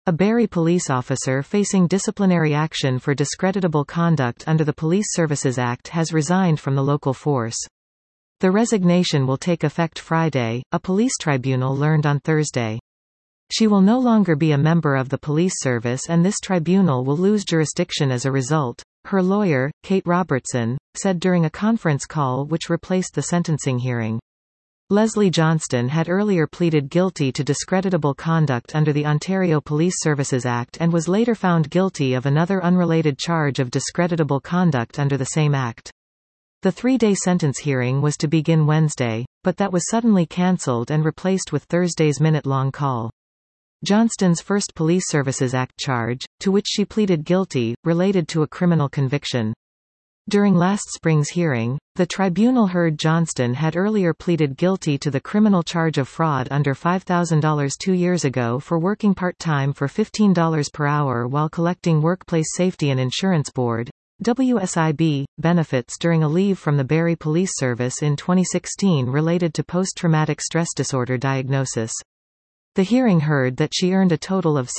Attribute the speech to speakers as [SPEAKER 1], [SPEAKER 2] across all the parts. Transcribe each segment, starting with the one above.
[SPEAKER 1] A Barrie police officer facing disciplinary action for discreditable conduct under the Police Services Act has resigned from the local force. The resignation will take effect Friday, a police tribunal learned on Thursday. She will no longer be a member of the police service and this tribunal will lose jurisdiction as a result, her lawyer, Kate Robertson, said during a conference call which replaced the sentencing hearing. Leslie Johnston had earlier pleaded guilty to discreditable conduct under the Ontario Police Services Act and was later found guilty of another unrelated charge of discreditable conduct under the same act. The 3-day sentence hearing was to begin Wednesday, but that was suddenly cancelled and replaced with Thursday's minute-long call. Johnston's first Police Services Act charge, to which she pleaded guilty, related to a criminal conviction. During last spring's hearing, the tribunal heard Johnston had earlier pleaded guilty to the criminal charge of fraud under $5,000 2 years ago for working part-time for $15 per hour while collecting Workplace Safety and Insurance Board (WSIB) benefits during a leave from the Barrie Police Service in 2016 related to post-traumatic stress disorder diagnosis. The hearing heard that she earned a total of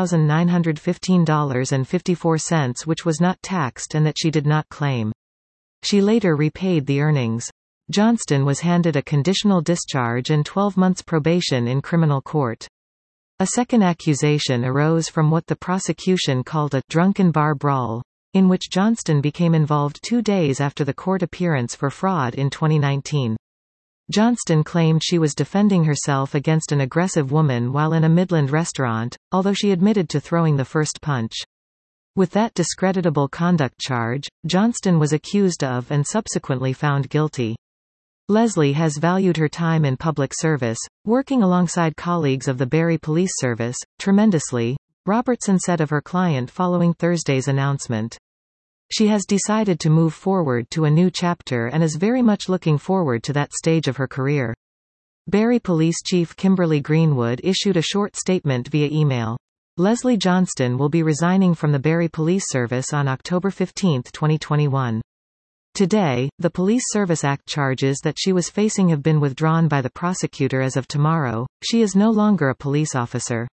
[SPEAKER 1] $6,915.54 which was not taxed and that she did not claim. She later repaid the earnings. Johnston was handed a conditional discharge and 12 months probation in criminal court. A second accusation arose from what the prosecution called a drunken bar brawl, in which Johnston became involved 2 days after the court appearance for fraud in 2019. Johnston claimed she was defending herself against an aggressive woman while in a Midland restaurant, although she admitted to throwing the first punch. With that discreditable conduct charge, Johnston was accused of and subsequently found guilty. Leslie has valued her time in public service, working alongside colleagues of the Barrie Police Service, tremendously, Robertson said of her client following Thursday's announcement. She has decided to move forward to a new chapter and is very much looking forward to that stage of her career. Barrie Police Chief Kimberly Greenwood issued a short statement via email. Leslie Johnston will be resigning from the Barrie Police Service on October 15, 2021. Today, the Police Service Act charges that she was facing have been withdrawn by the prosecutor as of tomorrow. She is no longer a police officer.